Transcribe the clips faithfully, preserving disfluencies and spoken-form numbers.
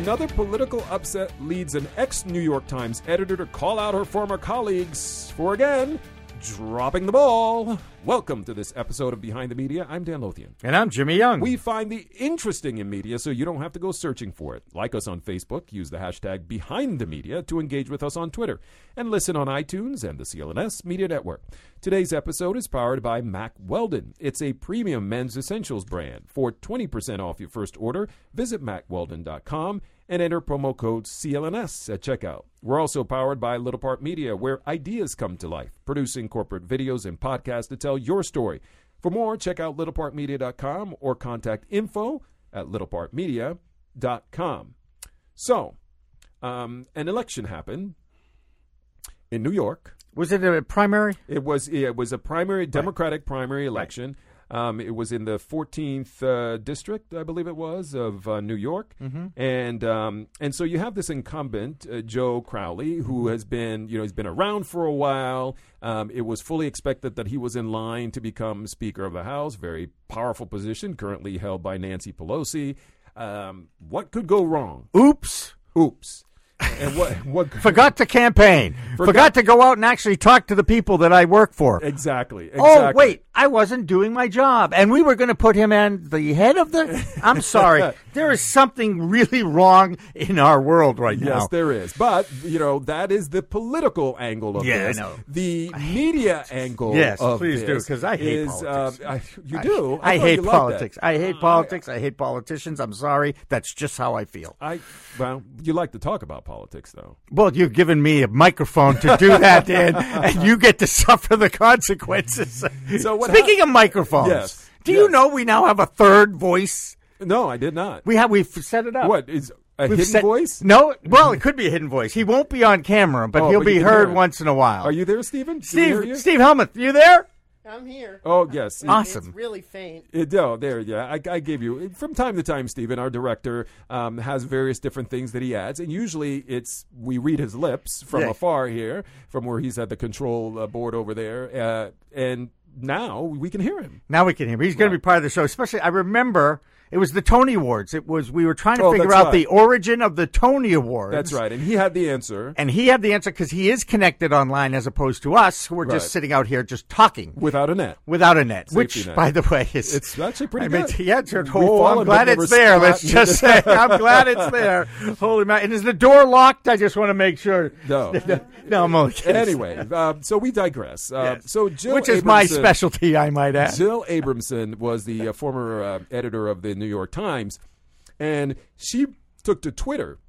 Another political upset leads an ex-New York Times editor to call out her former colleagues for, again, dropping the ball. Welcome to this episode of Behind the Media. I'm Dan Lothian. And I'm Jimmy Young. We find the interesting in media so you don't have to go searching for it. Like us on Facebook, use the hashtag Behind the Media to engage with us on Twitter, and listen on iTunes and the C L N S Media Network. Today's episode is powered by Mack Weldon. It's a premium men's essentials brand. For twenty percent off your first order, visit mack weldon dot com and enter promo code C L N S at checkout. We're also powered by Little Part Media, where ideas come to life, producing corporate videos and podcasts to tell your story. For more, check out little part media dot com or contact info at little part media dot com. So, um, an election happened in New York. Was it a primary? It was, it was a primary, Democratic primary election. Right. Um, it was in the fourteenth uh, district, I believe it was, of uh, New York. Mm-hmm. And um, and so you have this incumbent, uh, Joe Crowley, who has been, you know, he's been around for a while. Um, it was fully expected that he was in line to become Speaker of the House, very powerful position, currently held by Nancy Pelosi. Um, what could go wrong? Oops. Oops. And what, what forgot to campaign. Forgot, forgot to go out and actually talk to the people that I work for. Exactly. exactly. Oh, wait, I wasn't doing my job. And we were going to put him in the head of the... I'm sorry. There is something really wrong in our world right now. Yes, there is. But, you know, that is the political angle of yeah, this. I know. The media angle yes, of please this do, because I hate is, politics. Uh, I, you do? I, I, I hate you politics. Like I hate politics. I hate politicians. I'm sorry. That's just how I feel. I Well, you like to talk about politics, though. Well, you've given me a microphone to do that, Dan, and you get to suffer the consequences. So what Speaking ha- of microphones, yes, do yes. you know we now have a third voice? No, I did not. We have. We've set it up. What is a We've hidden set, voice? No. Well, it could be a hidden voice. He won't be on camera, but oh, he'll but be heard once in a while. Are you there, Stephen? Steve, Steve Helmuth, you there? I'm here. Oh, yes. It, awesome. It's really faint. It, oh, there, yeah. I, I gave you, from time to time, Stephen, our director, um, has various different things that he adds. And usually it's, we read his lips from yeah. afar here, from where he's at the control uh, board over there. Uh, and now we can hear him. Now we can hear him. He's going to be part of the show. Especially, I remember... It was the Tony Awards. It was we were trying to oh, figure out right. the origin of the Tony Awards. That's right, and he had the answer. And he had the answer because he is connected online as opposed to us, who are right. just sitting out here just talking without a net. Without a net, Safety which, net. by the way, is it's actually pretty I mean, good. Yeah, it's, oh, I'm glad it's there. Spot. Let's just say I'm glad it's there. Holy man! And is the door locked? I just want to make sure. No, no, I'm only kidding. Anyway, uh, so we digress. Uh, yes. So Jill, which is Abramson, my specialty, I might add. Jill Abramson was the uh, former uh, editor of the New York Times. And she took to Twitter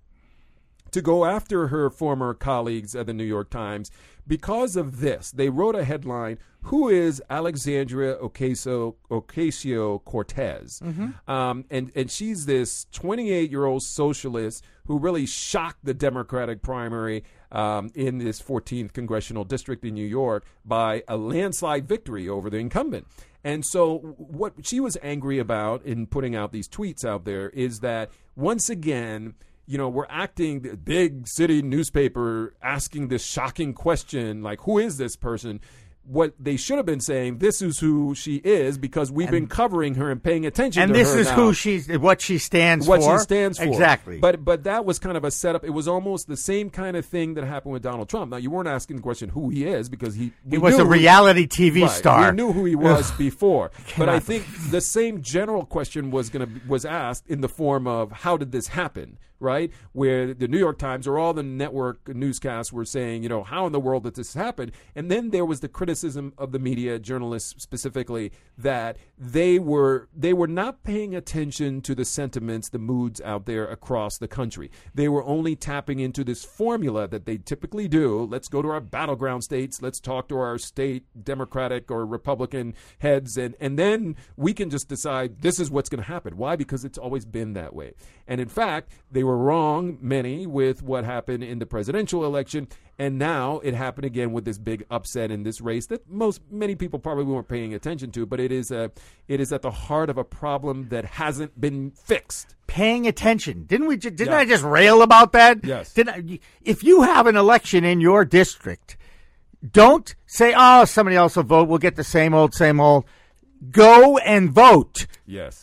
to go after her former colleagues at the New York Times because of this. They wrote a headline, "Who is Alexandria Ocasio, Ocasio-Cortez?" Mm-hmm. Um, and, and she's this twenty-eight-year-old socialist who really shocked the Democratic primary um, in this fourteenth congressional district in New York by a landslide victory over the incumbent. And so what she was angry about in putting out these tweets out there is that, once again, you know, we're acting, the big city newspaper asking this shocking question, like, who is this person? What they should have been saying, this is who she is, because we've and, been covering her and paying attention and to her. And this is now. who she's, what she stands what for. What she stands for. Exactly. But but that was kind of a setup. It was almost the same kind of thing that happened with Donald Trump. Now, you weren't asking the question who he is, because he He was a who, reality T V right, star. We knew who he was before. But I think the same general question was going to was asked in the form of, how did this happen? Right, where the New York Times or all the network newscasts were saying, you know, how in the world did this happen? And then there was the criticism of the media, journalists specifically, that they were they were not paying attention to the sentiments, the moods out there across the country. They were only tapping into this formula that they typically do. Let's go to our battleground states. Let's talk to our state Democratic or Republican heads, and and then we can just decide this is what's going to happen. Why? Because it's always been that way. And in fact, they were wrong, many, with what happened in the presidential election, and now it happened again with this big upset in this race that most many people probably weren't paying attention to, but it is a it is at the heart of a problem that hasn't been fixed. Paying attention. Didn't we? Didn't yeah. I just rail about that? Yes. Didn't I, if you have an election in your district, don't say, "Oh, somebody else will vote. We'll get the same old, same old." Go and vote. Yes.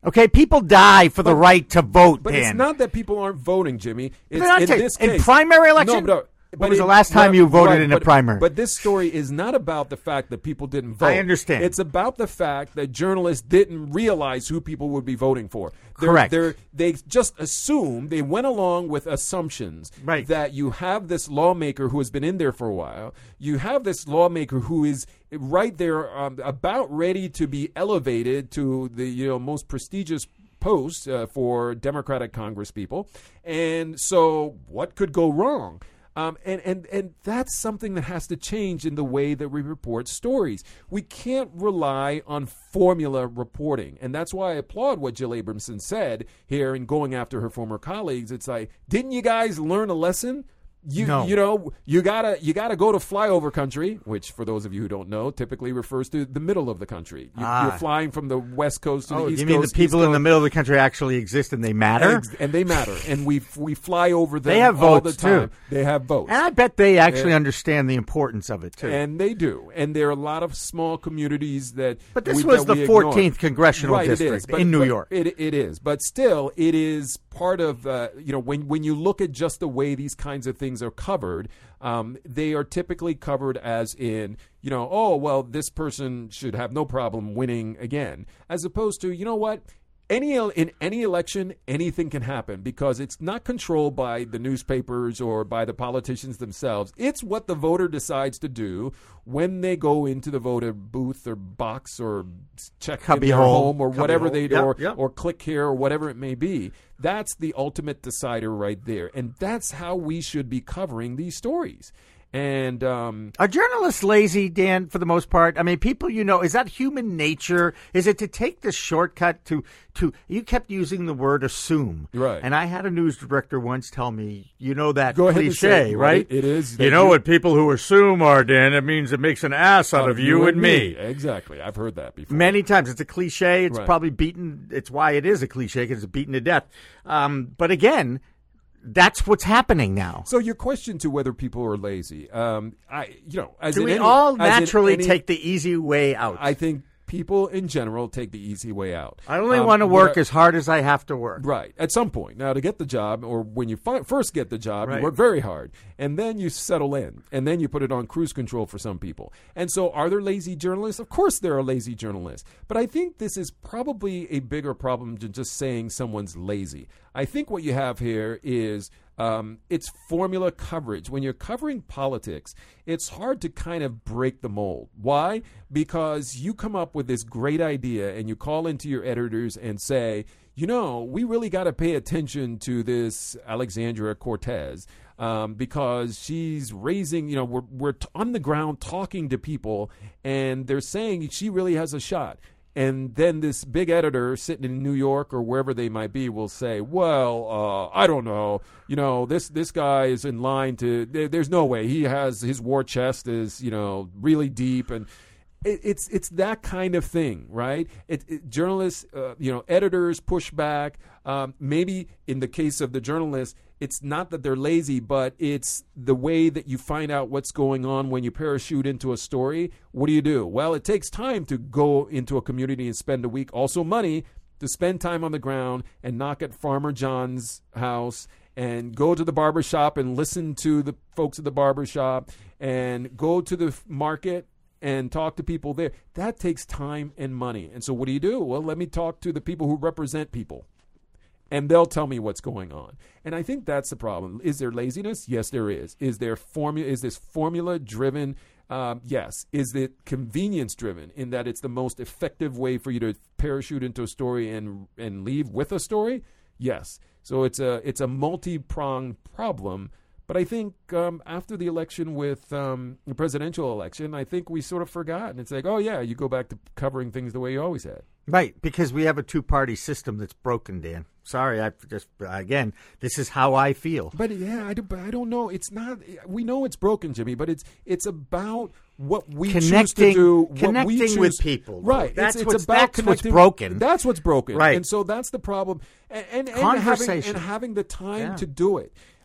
Okay, people die for but, the right to vote, But Dan. it's not that people aren't voting, Jimmy. It's They're not in ta- this in case. primary election? No, but, When but was it- the last time right, you voted right, in a but, primary? But this story is not about the fact that people didn't vote. I understand. It's about the fact that journalists didn't realize who people would be voting for. They're, Correct. They're, they just assumed, they went along with assumptions Right. that you have this lawmaker who has been in there for a while. You have this lawmaker who is right there um, about ready to be elevated to the you know most prestigious post uh, for Democratic Congress people. And so what could go wrong? Um, and, and, and that's something that has to change in the way that we report stories. We can't rely on formula reporting. And that's why I applaud what Jill Abramson said here in going after her former colleagues. It's like, didn't you guys learn a lesson? You No. you know you gotta you gotta go to flyover country, which for those of you who don't know, typically refers to the middle of the country. You, Ah. You're flying from the west coast to oh, the east you mean coast. the people east in the coast. middle of the country actually exist and they matter? Ex- and they matter, and we we fly over them They have all votes, the time. too. They have votes, And I bet they actually Yeah. understand the importance of it, too. and they do. And there are a lot of small communities that. But this we, was that the we ignore. fourteenth congressional right, district it is, but, in New but York. It it is, but still, it is part of uh, you know when when you look at just the way these kinds of things are covered. Um, they are typically covered as in, you know, oh, well, this person should have no problem winning again, as opposed to, you know what? Any in any election, anything can happen because it's not controlled by the newspapers or by the politicians themselves. It's what the voter decides to do when they go into the voter booth or box or check Cubby in their hole. home or Cubby whatever hole. they do, Yep, or, yep. or click here or whatever it may be. That's the ultimate decider right there, and that's how we should be covering these stories. And um, Are journalists lazy, Dan, for the most part? I mean, people, you know, is that human nature? Is it to take the shortcut to, to you kept using the word assume. Right. And I had a news director once tell me, you know that Go ahead and cliche, say it. right? It- it is. You know what people who assume are, Dan? It means it makes an ass out of you and me. Exactly. I've heard that before. Many times. It's a cliche. It's Right. probably beaten. It's why it is a cliche, because it's beaten to death. Um, but again, that's what's happening now. So your question to whether people are lazy, um, I, you know, as Do in we any, all as in naturally any- take the easy way out? I think people in general take the easy way out. I only Um, want to work what I- as hard as I have to work. Right. At some point. Now, to get the job, or when you fi- first get the job, Right. you work very hard. And then you settle in. And then you put it on cruise control for some people. And so, are there lazy journalists? Of course, there are lazy journalists. But I think this is probably a bigger problem than just saying someone's lazy. I think what you have here is um, it's formula coverage. When you're covering politics, it's hard to kind of break the mold. Why? Because you come up with this great idea and you call into your editors and say, you know, we really got to pay attention to this Alexandria Cortez um, because she's raising, you know, we're, we're t- on the ground talking to people and they're saying she really has a shot. And then this big editor sitting in New York or wherever they might be will say, well, uh, I don't know. You know, this this guy is in line to there, there's no way. He has his war chest is, you know, really deep. And it, it's it's that kind of thing, right? It, it, journalists, uh, you know, editors push back. Um, maybe in the case of the journalists, it's not that they're lazy, but it's the way that you find out what's going on when you parachute into a story. What do you do? Well, it takes time to go into a community and spend a week, also money, to spend time on the ground and knock at Farmer John's house and go to the barbershop and listen to the folks at the barbershop and go to the market and talk to people there. That takes time and money. And so what do you do? Well, let me talk to the people who represent people. And they'll tell me what's going on. And I think that's the problem. Is there laziness? Yes, there is. Is there formula? Is this formula-driven? Um, yes. Is it convenience-driven in that it's the most effective way for you to parachute into a story and and leave with a story? Yes. So it's a it's a multi-pronged problem. But I think um, after the election with um, the presidential election, I think we sort of forgot. And it's like, oh, yeah, you go back to covering things the way you always had. Right, because we have a two-party system that's broken, Dan. Sorry, I just, again, this is how I feel. But yeah, I, do, but I don't know. It's not. We know it's broken, Jimmy. But it's it's about what we choose to Connecting- do. What connecting we choose, with people, though. right? That's it's, it's what's- about that's what's connecting- broken. That's what's broken, Right. And so that's the problem. And and, and having Conversation. and having the time Yeah. to do it.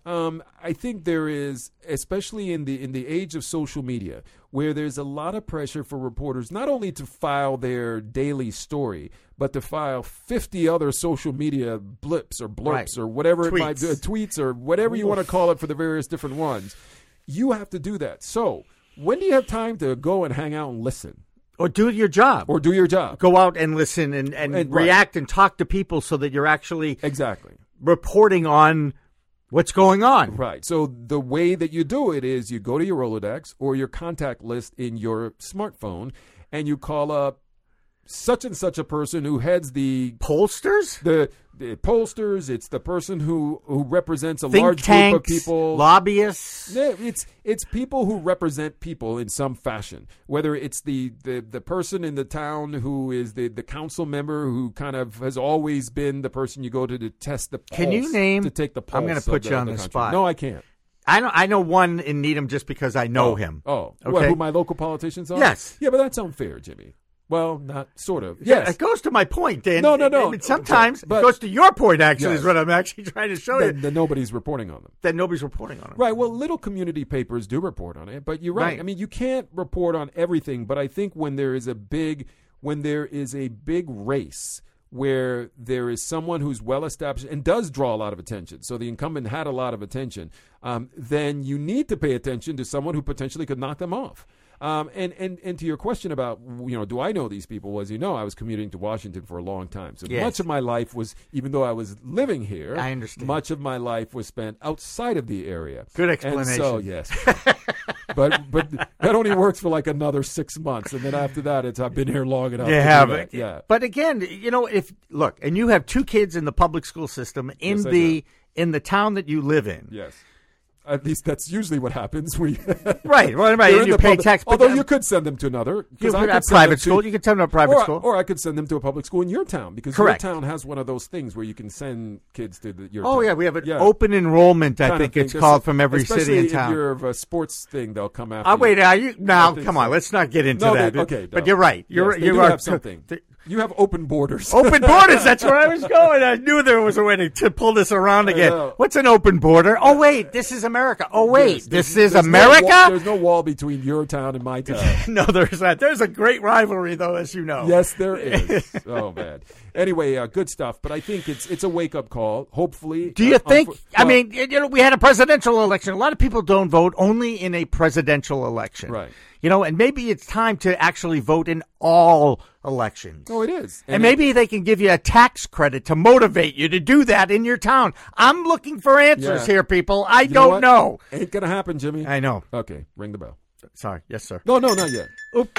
Um, I think there is, especially in the in the age of social media, where there's a lot of pressure for reporters not only to file their daily story, but to file fifty other social media blips or blurps Right. or whatever Tweets. it might be, uh, tweets or whatever you want to call it for the various different ones. You have to do that. So when do you have time to go and hang out and listen Or do your job. or do your job? Go out and listen and, and, And- right. react and talk to people so that you're actually Exactly. reporting on what's going on. Right. So the way that you do it is you go to your Rolodex or your contact list in your smartphone and you call up such and such a person who heads the Pollsters? the, the pollsters. It's the person who, who represents a Think large tanks, group of people. lobbyists. Yeah, it's it's people who represent people in some fashion. Whether it's the, the, the person in the town who is the, the council member who kind of has always been the person you go to to test the pulse. Can you name- to take the pulse? I'm gonna of put the- you on the the country. spot. No, I can't. I know I know one in Needham just because I know oh, him. Oh, Okay. What, who my local politicians are? Yes. Yeah, but that's unfair, Jimmy. Well, not sort of. Yeah, Yes. it goes to my point, Dan. No, no, no. I mean, sometimes But- it goes to your point, actually, Yes. is what I'm actually trying to show Then, you. then nobody's reporting on them. That nobody's reporting on it. Right. Well, little community papers do report on it, but you're right. Right. I mean, you can't report on everything, but I think when there is a big when there is a big race where there is someone who's well established and does draw a lot of attention, so the incumbent had a lot of attention, um, then you need to pay attention to someone who potentially could knock them off. Um, and, and, and to your question about, you know, do I know these people? Well, as you know, I was commuting to Washington for a long time. So Yes. much of my life was, even though I was living here, I understand. much of my life was spent outside of the area. Good And so, explanation. yes. but but that only works for like another six months. And then after that, it's I've been here long enough. You to do have that. it. Yeah. But again, you know, if look, and you have two kids in the public school system in Yes, I the in the town that you live in. Yes. At least that's usually what happens. We Right. Well, right. They're And in you the pay public- tax. but Although then- you could send them to another. 'cause you I could could have send them private to- school. You could send them to a private or, school. or I could send them to a public school in your town because Correct. your town has one of those things where you can send kids to the, your oh town. yeah, we have an Yeah. open enrollment. I Kind of think thing. it's Just- called from every especially city and if town. you're of a sports thing, they'll come after Oh you. wait, are you now? I think Come so. on, let's not get into No, that. they- okay, but no. you're right. You're Yes, they you do are have something. the- You have open borders. Open borders. That's where I was going. I knew there was a way to, to pull this around again. know. What's an open border? Oh wait, this is America. Oh wait, Yes, this there's- is there's no America. wall- there's no wall between your town and my town. No, there's not. There's a great rivalry, though, as you know. Yes, there is. Oh man. Anyway, uh, good stuff. But I think it's it's a wake up call. Hopefully. Do you uh, think? unfor- I well, mean, you know, we had a presidential election. A lot of people don't vote only in a presidential election, Right. You know, and maybe it's time to actually vote in all elections. Oh, it is. And maybe they can give you a tax credit to motivate you to do that in your town. I'm looking for answers Yeah. here, people. I You know don't what? know. Ain't gonna happen, Jimmy. I know. Okay, ring the bell. Sorry. Yes, sir. No, no, not yet. Oop.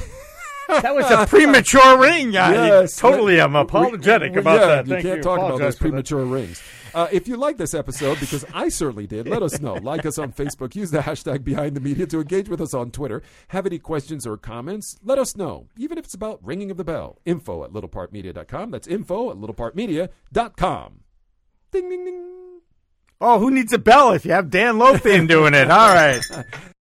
That was a premature ring. I Yes. totally am apologetic We- about yeah, that. You Thank can't you. talk about Apologize those for that. premature rings. Uh, if you like this episode, because I certainly did, let us know. Like us on Facebook. Use the hashtag Behind the Media to engage with us on Twitter. Have any questions or comments? Let us know, even if it's about ringing of the bell. Info at little part media dot com. That's info at little part media dot com. Ding, ding, ding. Oh, who needs a bell if you have Dan Lothian doing it? All right.